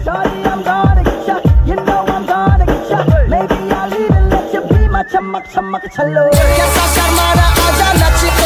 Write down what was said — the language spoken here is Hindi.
Shawty, I'm gonna get ya. You know I'm gonna get ya. Maybe I'll even let you be my chamak chamak chalo. कैसा शर्माना आजा नच